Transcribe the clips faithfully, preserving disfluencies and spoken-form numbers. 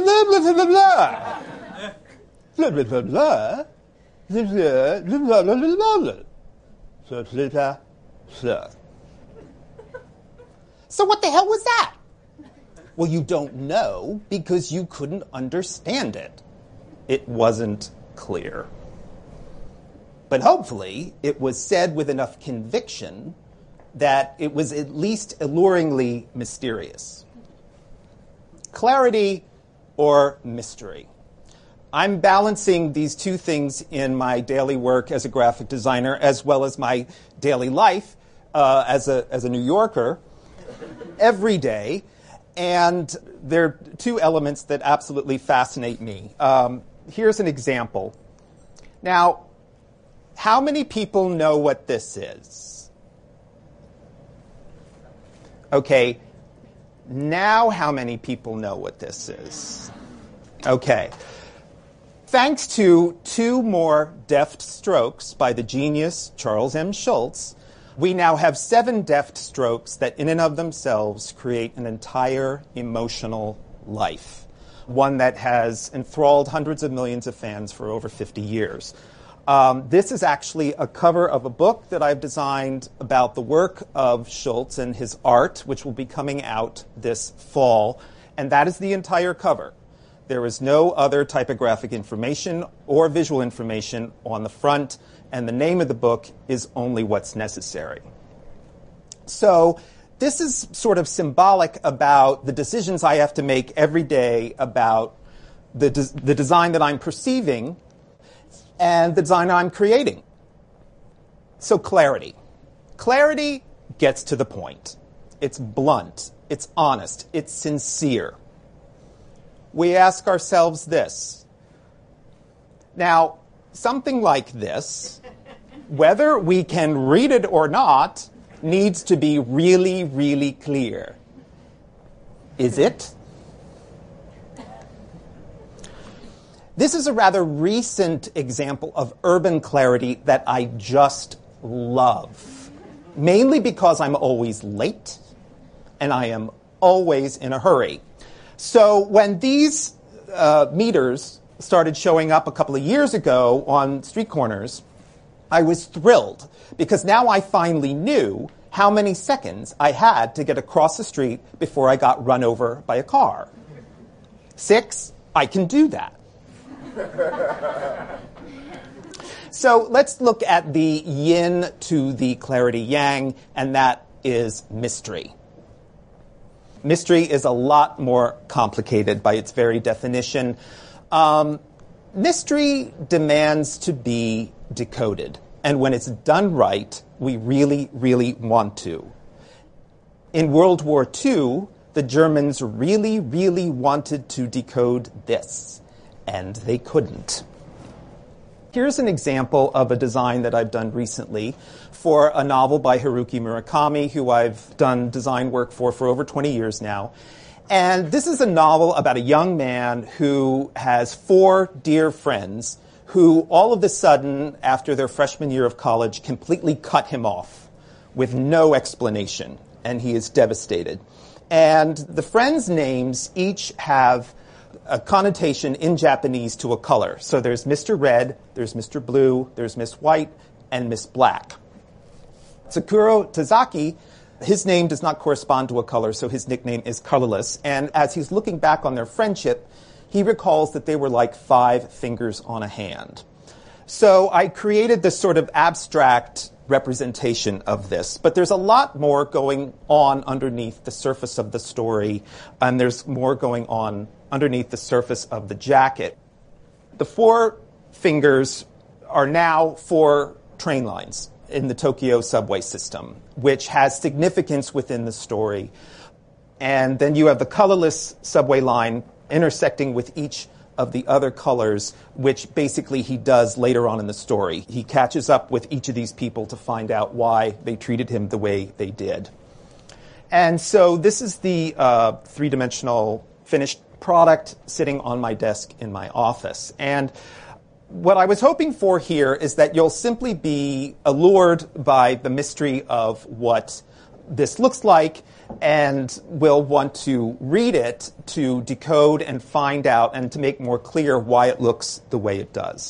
blah, blah, blah, blah, blah. Blah, blah, blah, blah. Blah, blah, blah, blah, blah, blah. Blah, blah, blah, blah. So what the hell was that? Well, you don't know because you couldn't understand it. It wasn't clear. But hopefully, it was said with enough conviction that it was at least alluringly mysterious. Clarity or mystery. I'm balancing these two things in my daily work as a graphic designer as well as my daily life uh, as a as a New Yorker every day. And there are two elements that absolutely fascinate me. Um, here's an example. Now, how many people know what this is? Okay. Now how many people know what this is? Okay. Thanks to two more deft strokes by the genius Charles M. Schulz, we now have seven deft strokes that in and of themselves create an entire emotional life, one that has enthralled hundreds of millions of fans for over fifty years. Um, this is actually a cover of a book that I've designed about the work of Schulz and his art, which will be coming out this fall, and that is the entire cover. There is no other typographic information or visual information on the front, and the name of the book is Only What's Necessary. So this is sort of symbolic about the decisions I have to make every day about the, de- the design that I'm perceiving and the design I'm creating. So clarity. Clarity gets to the point. It's blunt. It's honest. It's sincere. We ask ourselves this. Now, something like this, whether we can read it or not, needs to be really, really clear. Is it? This is a rather recent example of urban clarity that I just love, mainly because I'm always late and I am always in a hurry. So when these uh, meters started showing up a couple of years ago on street corners, I was thrilled because now I finally knew how many seconds I had to get across the street before I got run over by a car. Six, I can do that. So let's look at the yin to the clarity yang, and that is mystery. Mystery is a lot more complicated by its very definition. Um, mystery demands to be decoded, and when it's done right, we really, really want to. In World War Two, the Germans really, really wanted to decode this. And they couldn't. Here's an example of a design that I've done recently for a novel by Haruki Murakami, who I've done design work for for over twenty years now. And this is a novel about a young man who has four dear friends who all of a sudden, after their freshman year of college, completely cut him off with no explanation. And he is devastated. And the friends' names each have a connotation in Japanese to a color. So there's Mister Red, there's Mister Blue, there's Miss White, and Miss Black. Tsukuro Tazaki, his name does not correspond to a color, so his nickname is Colorless. And as he's looking back on their friendship, he recalls that they were like five fingers on a hand. So I created this sort of abstract representation of this. But there's a lot more going on underneath the surface of the story, and there's more going on underneath the surface of the jacket. The four fingers are now four train lines in the Tokyo subway system, which has significance within the story. And then you have the colorless subway line intersecting with each of the other colors, which basically he does later on in the story. He catches up with each of these people to find out why they treated him the way they did. And so this is the uh, three-dimensional finished product sitting on my desk in my office. And what I was hoping for here is that you'll simply be allured by the mystery of what this looks like, and will want to read it to decode and find out and to make more clear why it looks the way it does.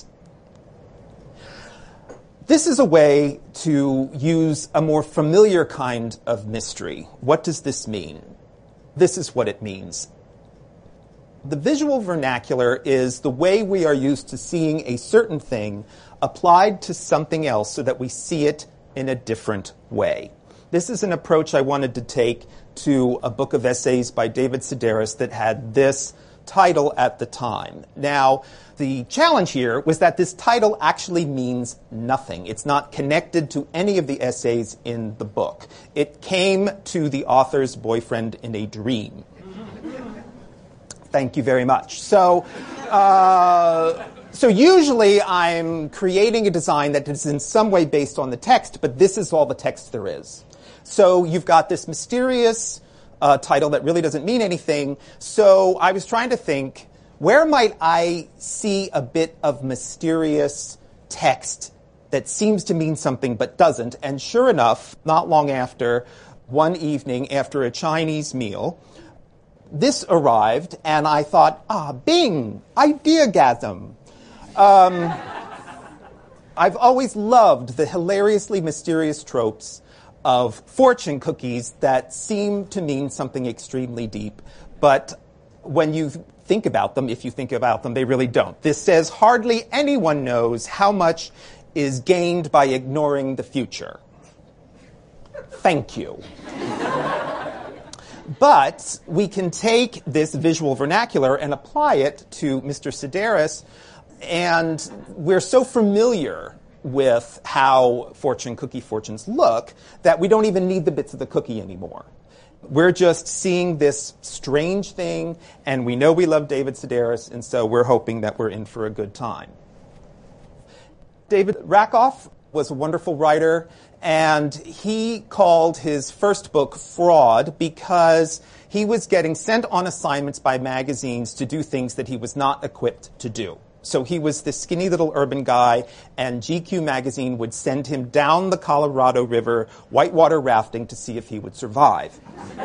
This is a way to use a more familiar kind of mystery. What does this mean? This is what it means. The visual vernacular is the way we are used to seeing a certain thing applied to something else so that we see it in a different way. This is an approach I wanted to take to a book of essays by David Sedaris that had this title at the time. Now, the challenge here was that this title actually means nothing. It's not connected to any of the essays in the book. It came to the author's boyfriend in a dream. Thank you very much. So, uh, so usually I'm creating a design that is in some way based on the text, but this is all the text there is. So you've got this mysterious uh, title that really doesn't mean anything. So I was trying to think, where might I see a bit of mysterious text that seems to mean something but doesn't? And sure enough, not long after, one evening after a Chinese meal, this arrived, and I thought, ah, bing, ideagasm. Um, I've always loved the hilariously mysterious tropes of fortune cookies that seem to mean something extremely deep, but when you think about them, if you think about them, they really don't. This says hardly anyone knows how much is gained by ignoring the future. Thank you. But we can take this visual vernacular and apply it to Mister Sedaris, and we're so familiar with how fortune cookie fortunes look that we don't even need the bits of the cookie anymore. We're just seeing this strange thing, and we know we love David Sedaris, and so we're hoping that we're in for a good time. David Rakoff was a wonderful writer, and he called his first book Fraud because he was getting sent on assignments by magazines to do things that he was not equipped to do. So he was this skinny little urban guy, and G Q magazine would send him down the Colorado River whitewater rafting to see if he would survive.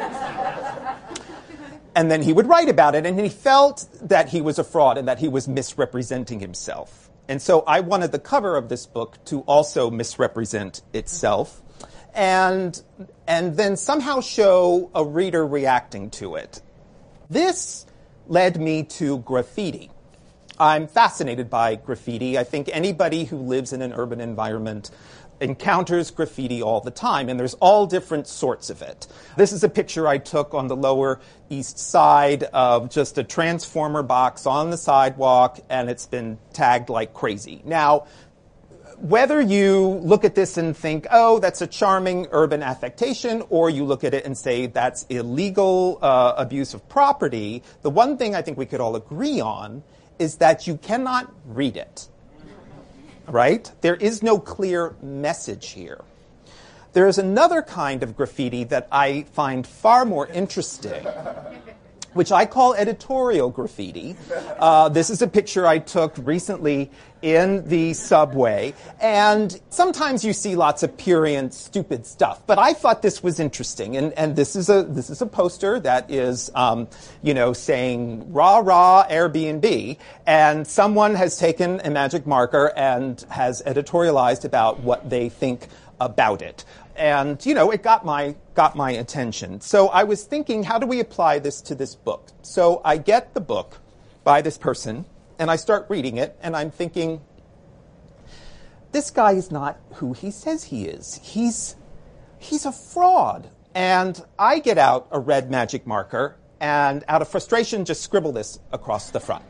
And then he would write about it, and he felt that he was a fraud and that he was misrepresenting himself. And so I wanted the cover of this book to also misrepresent itself and, and then somehow show a reader reacting to it. This led me to graffiti. I'm fascinated by graffiti. I think anybody who lives in an urban environment encounters graffiti all the time, and there's all different sorts of it. This is a picture I took on the Lower East Side of just a transformer box on the sidewalk, and it's been tagged like crazy. Now, whether you look at this and think, oh, that's a charming urban affectation, or you look at it and say that's illegal uh, abuse of property, the one thing I think we could all agree on is that you cannot read it. Right? There is no clear message here. There is another kind of graffiti that I find far more interesting, which I call editorial graffiti. Uh, this is a picture I took recently in the subway, and sometimes you see lots of purient, stupid stuff. But I thought this was interesting, and, and this is a this is a poster that is, um, you know, saying "rah rah Airbnb," and someone has taken a magic marker and has editorialized about what they think about it. And, you know, it got my got my attention. So I was thinking, how do we apply this to this book? So I get the book by this person, and I start reading it, and I'm thinking, this guy is not who he says he is. He's he's a fraud. And I get out a red magic marker, and out of frustration, just scribble this across the front.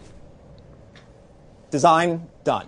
Design done.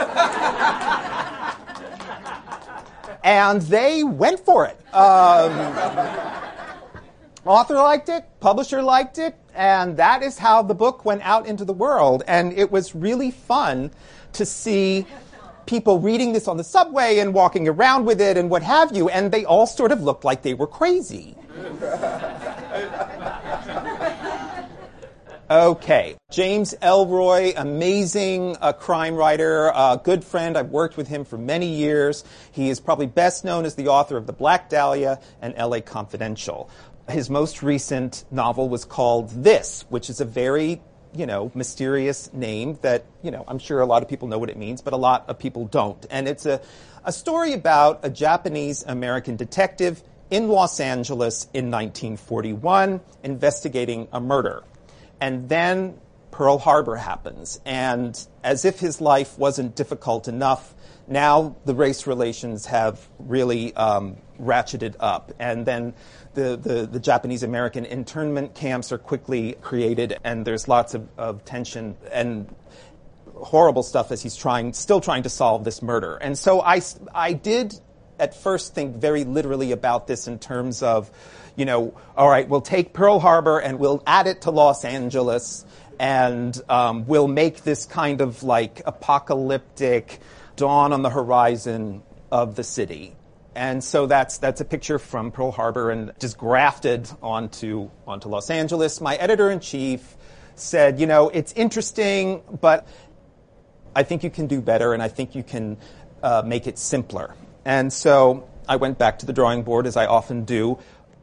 And they went for it. Um, author liked it, publisher liked it, and that is how the book went out into the world. And it was really fun to see people reading this on the subway and walking around with it and what have you, and they all sort of looked like they were crazy. Okay. James Ellroy, amazing uh, crime writer, a uh, good friend. I've worked with him for many years. He is probably best known as the author of The Black Dahlia and L A Confidential. His most recent novel was called This, which is a very, you know, mysterious name that, you know, I'm sure a lot of people know what it means, but a lot of people don't. And it's a, a story about a Japanese-American detective in Los Angeles in nineteen forty-one investigating a murder. And then Pearl Harbor happens. And as if his life wasn't difficult enough, now the race relations have really um, ratcheted up. And then the, the, the Japanese-American internment camps are quickly created, and there's lots of, of tension and horrible stuff as he's trying, still trying to solve this murder. And so I, I did at first think very literally about this in terms of, you know, all right, we'll take Pearl Harbor and we'll add it to Los Angeles, and um, we'll make this kind of like apocalyptic dawn on the horizon of the city. And so that's that's a picture from Pearl Harbor and just grafted onto onto Los Angeles. My editor-in-chief said, you know, it's interesting, but I think you can do better, and I think you can uh, make it simpler. And so I went back to the drawing board, as I often do.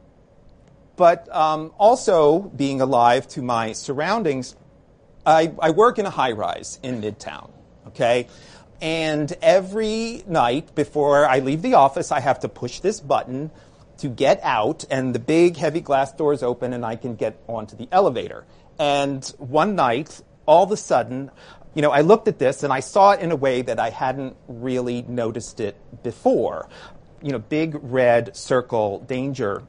But um, also, being alive to my surroundings, I, I work in a high-rise in Midtown, okay? And every night before I leave the office, I have to push this button to get out, and the big, heavy glass doors open, and I can get onto the elevator. And one night, all of a sudden, you know, I looked at this, and I saw it in a way that I hadn't really noticed it before. You know, big red circle, danger.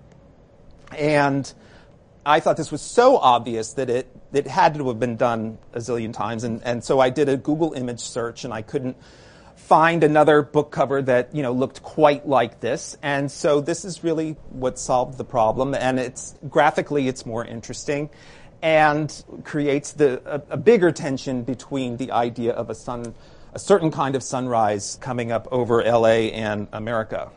And I thought this was so obvious that it, it had to have been done a zillion times. And, and so I did a Google image search, and I couldn't find another book cover that, you know, looked quite like this. And so this is really what solved the problem. And it's graphically, it's more interesting and creates the a, a bigger tension between the idea of a sun, a certain kind of sunrise coming up over L A and America.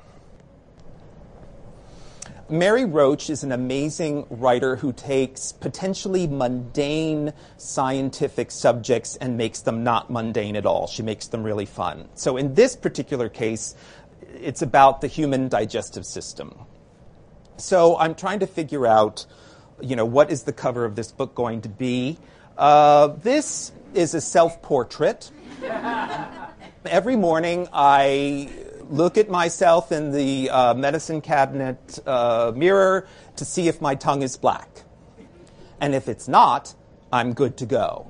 Mary Roach is an amazing writer who takes potentially mundane scientific subjects and makes them not mundane at all. She makes them really fun. So in this particular case, it's about the human digestive system. So I'm trying to figure out, you know, what is the cover of this book going to be? Uh, this is a self-portrait. Every morning I look at myself in the uh, medicine cabinet uh, mirror to see if my tongue is black. And if it's not, I'm good to go.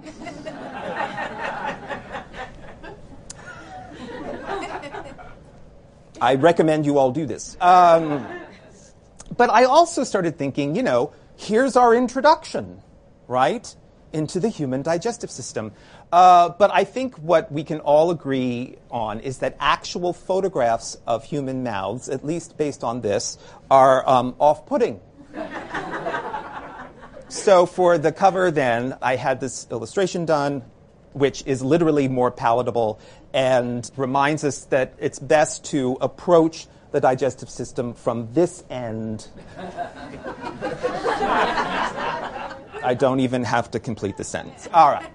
I recommend you all do this. Um, but I also started thinking, you know, here's our introduction, right, into the human digestive system. Uh, but I think what we can all agree on is that actual photographs of human mouths, at least based on this, are um, off-putting. So for the cover then, I had this illustration done, which is literally more palatable and reminds us that it's best to approach the digestive system from this end. I don't even have to complete the sentence. All right.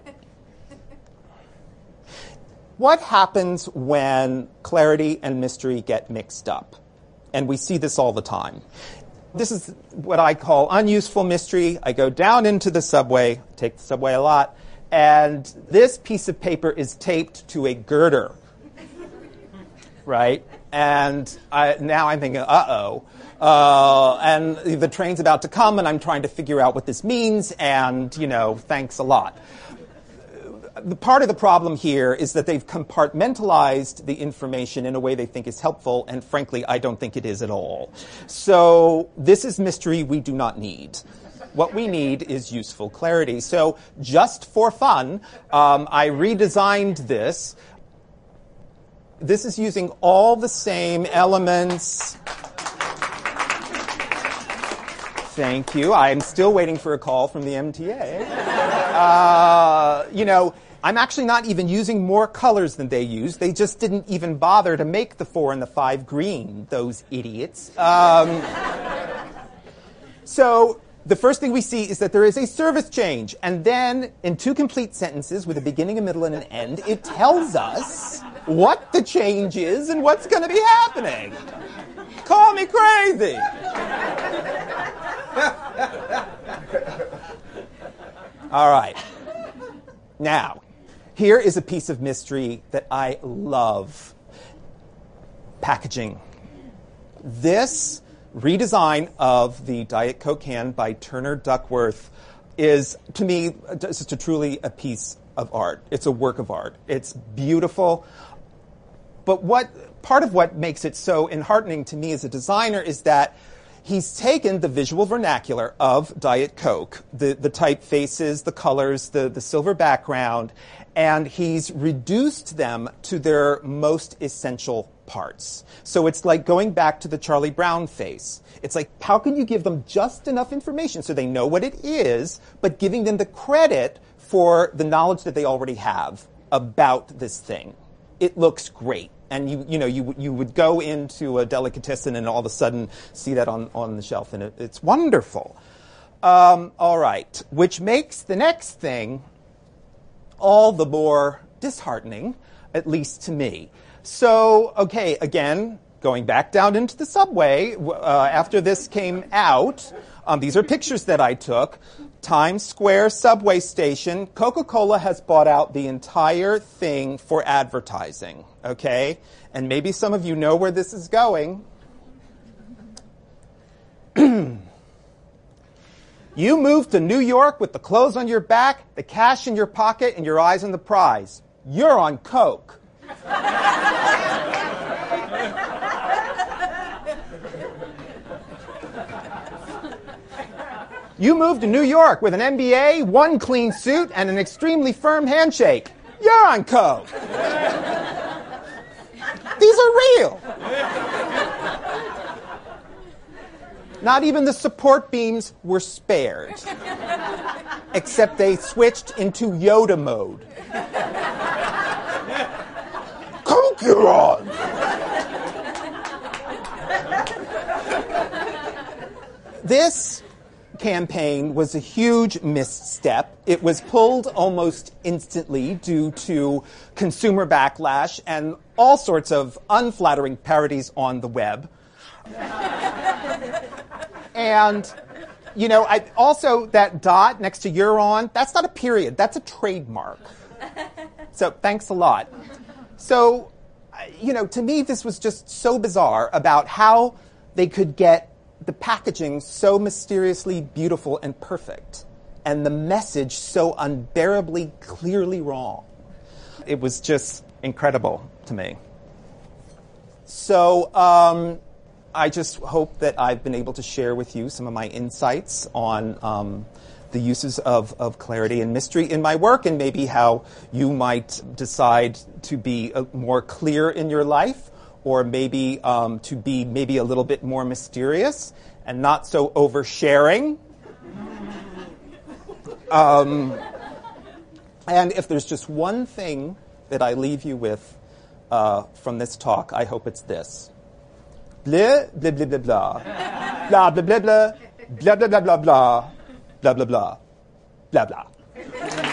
What happens when clarity and mystery get mixed up? And we see this all the time. This is what I call unuseful mystery. I go down into the subway, take the subway a lot, and this piece of paper is taped to a girder, right? And I, now I'm thinking, uh-oh. Uh, and the train's about to come, and I'm trying to figure out what this means, and, you know, thanks a lot. The part of the problem here is that they've compartmentalized the information in a way they think is helpful, and frankly, I don't think it is at all. So this is mystery we do not need. What we need is useful clarity. So just for fun, um, I redesigned this. This is using all the same elements. Thank you. I'm still waiting for a call from the M T A. Uh, you know, I'm actually not even using more colors than they use. They just didn't even bother to make the four and the five green, those idiots. Um, so the first thing we see is that there is a service change. And then, in two complete sentences with a beginning, a middle, and an end, it tells us what the change is and what's going to be happening. Call me crazy. All right. Now, here is a piece of mystery that I love. Packaging. This redesign of the Diet Coke can by Turner Duckworth is, to me, just a truly a piece of art. It's a work of art. It's beautiful. But what part of what makes it so enheartening to me as a designer is that he's taken the visual vernacular of Diet Coke, the, the typefaces, the colors, the, the silver background, and he's reduced them to their most essential parts. So it's like going back to the Charlie Brown face. It's like, how can you give them just enough information so they know what it is, but giving them the credit for the knowledge that they already have about this thing? It looks great. And you, you know, you you would go into a delicatessen and all of a sudden see that on, on the shelf, and it, it's wonderful. Um, all right, which makes the next thing all the more disheartening, at least to me. So, okay, again, going back down into the subway, uh, after this came out, um, these are pictures that I took. Times Square subway station, Coca-Cola has bought out the entire thing for advertising, okay? And maybe some of you know where this is going. You moved to New York with the clothes on your back, the cash in your pocket, and your eyes on the prize. You're on Coke. You moved to New York with an M B A, one clean suit, and an extremely firm handshake. You're on Coke. These are real. Not even the support beams were spared, except they switched into Yoda mode. Coke, you're on. This campaign was a huge misstep. It was pulled almost instantly due to consumer backlash and all sorts of unflattering parodies on the web. And, you know, I, also that dot next to you're on, that's not a period. That's a trademark. So thanks a lot. So, you know, to me, this was just so bizarre about how they could get the packaging so mysteriously beautiful and perfect, and the message so unbearably clearly wrong. It was just incredible to me. So um, I just hope that I've been able to share with you some of my insights on um, the uses of, of clarity and mystery in my work, and maybe how you might decide to be uh, more clear in your life, or maybe um, to be maybe a little bit more mysterious and not so oversharing. Um, and if there's just one thing that I leave you with uh, from this talk, I hope it's this. Blah, blah, blah, blah, blah. Blah, blah, blah, blah. Blah, blah, blah, blah, blah. Blah, blah, blah. Blah, blah.